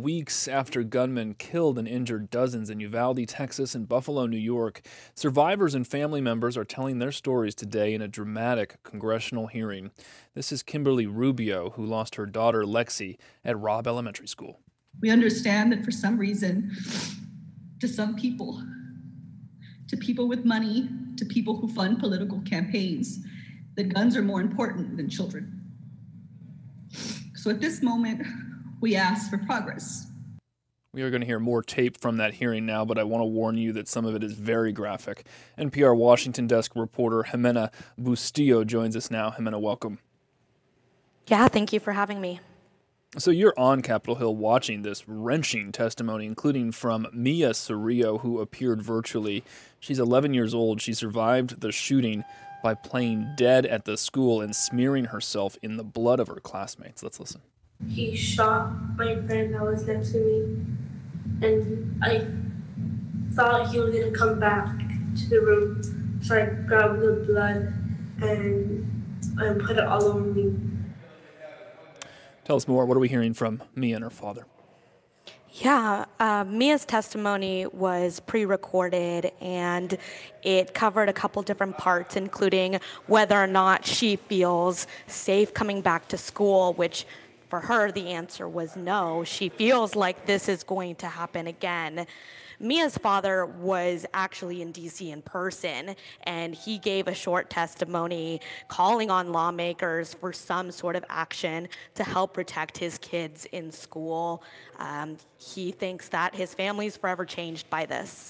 weeks after gunmen killed and injured dozens in Uvalde, Texas, and Buffalo, New York, survivors and family members are telling their stories today in a dramatic congressional hearing. This is Kimberly Rubio, who lost her daughter Lexi at Robb Elementary School. We understand that for some reason, to some people, to people with money, to people who fund political campaigns, that guns are more important than children. So at this moment, we ask for progress. We are going to hear more tape from that hearing now, but I want to warn you that some of it is very graphic. NPR Washington desk reporter Jimena Bustillo joins us now. Jimena, welcome. Yeah, thank you for having me. So you're on Capitol Hill watching this wrenching testimony, including from Mia Cerrillo, who appeared virtually. She's 11 years old. She survived the shooting by playing dead at the school and smearing herself in the blood of her classmates. Let's listen. He shot my friend that was next to me, and I thought he was going to come back to the room, so I grabbed the blood and put it all over me. Tell us more. What are we hearing from Mia and her father? Yeah, Mia's testimony was pre-recorded, and it covered a couple different parts, including whether or not she feels safe coming back to school, which for her, the answer was no. She feels like this is going to happen again. Mia's father was actually in D.C. in person, and he gave a short testimony calling on lawmakers for some sort of action to help protect his kids in school. He thinks that his family's forever changed by this.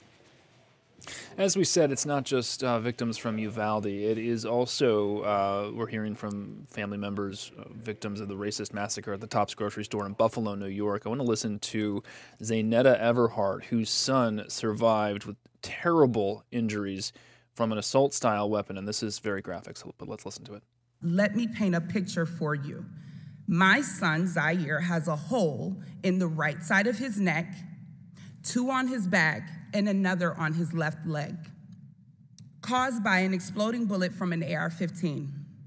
As we said, it's not just victims from Uvalde. It is also, we're hearing from family members, victims of the racist massacre at the Tops grocery store in Buffalo, New York. I want to listen to Zaynetta Everhart, whose son survived with terrible injuries from an assault-style weapon, and this is very graphic, but let's listen to it. Let me paint a picture for you. My son, Zaire, has a hole in the right side of his neck, 2 on his back, and another on his left leg, caused by an exploding bullet from an AR-15.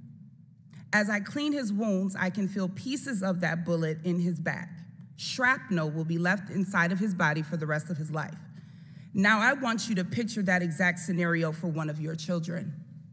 As I clean his wounds, I can feel pieces of that bullet in his back. Shrapnel will be left inside of his body for the rest of his life. Now I want you to picture that exact scenario for one of your children.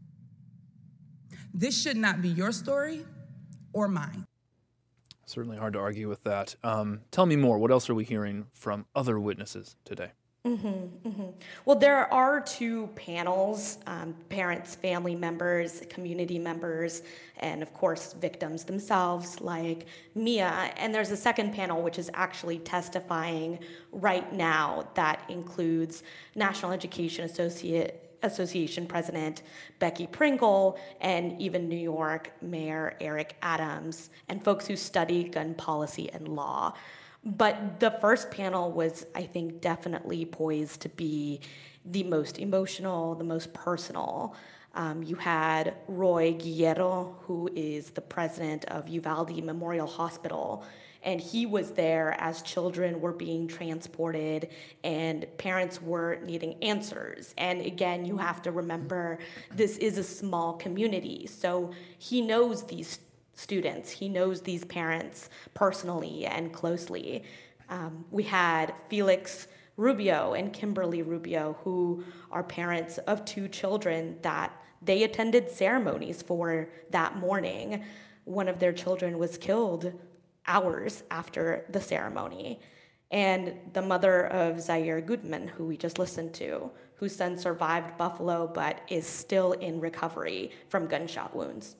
This should not be your story or mine. Certainly hard to argue with that. Tell me more. What else are we hearing from other witnesses today? Well, there are 2 panels, parents, family members, community members, and of course victims themselves like Mia. And there's a second panel which is actually testifying right now that includes National Education Association President Becky Pringle and even New York Mayor Eric Adams and folks who study gun policy and law. But the first panel was, I think, definitely poised to be the most emotional, the most personal. You had Roy Guerrero, who is the president of Uvalde Memorial Hospital, and he was there as children were being transported and parents were needing answers. And again, you have to remember, this is a small community, so he knows these students. He knows these parents personally and closely. We had Felix Rubio and Kimberly Rubio, who are parents of 2 children that they attended ceremonies for that morning. One of their children was killed hours after the ceremony. And the mother of Zaire Goodman, who we just listened to, whose son survived Buffalo but is still in recovery from gunshot wounds.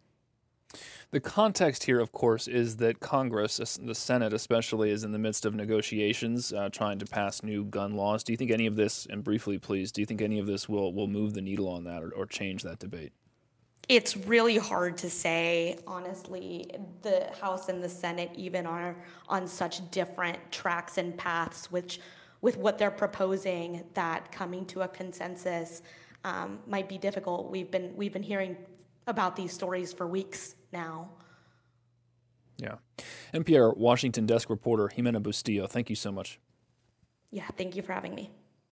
The context here, of course, is that Congress, the Senate especially, is in the midst of negotiations trying to pass new gun laws. Do you think any of this, and briefly please, do you think any of this will move the needle on that or change that debate? It's really hard to say, honestly. The House and the Senate even are on such different tracks and paths with what they're proposing, that coming to a consensus might be difficult. We've been hearing about these stories for weeks now. Yeah. NPR Washington desk reporter Jimena Bustillo, thank you so much. Yeah, thank you for having me.